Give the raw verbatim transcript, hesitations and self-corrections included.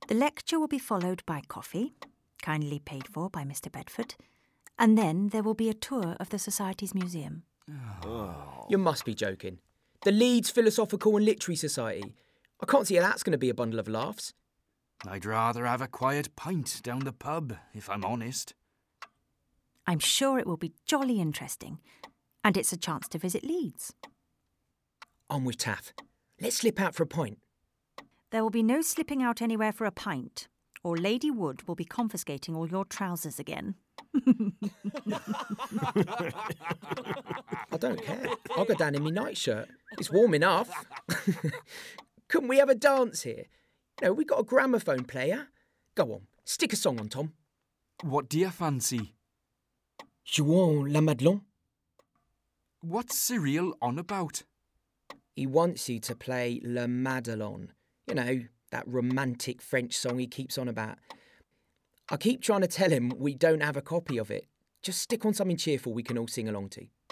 The lecture will be followed by coffee, kindly paid for by Mister Bedford, and then there will be a tour of the Society's museum. Oh. You must be joking. The Leeds Philosophical and Literary Society. I can't see how that's going to be a bundle of laughs. I'd rather have a quiet pint down the pub, if I'm honest. I'm sure it will be jolly interesting, and it's a chance to visit Leeds. I'm with Taff. Let's slip out for a pint. There will be no slipping out anywhere for a pint, or Lady Wood will be confiscating all your trousers again. I don't care. I'll go down in my nightshirt. It's warm enough. Couldn't we have a dance here? You know, we got a gramophone player. Go on, stick a song on, Tom. What do you fancy? Jouons la Madelon. What's Cyril on about? He wants you to play Le Madelon. You know, that romantic French song he keeps on about. I keep trying to tell him we don't have a copy of it. Just stick on something cheerful we can all sing along to.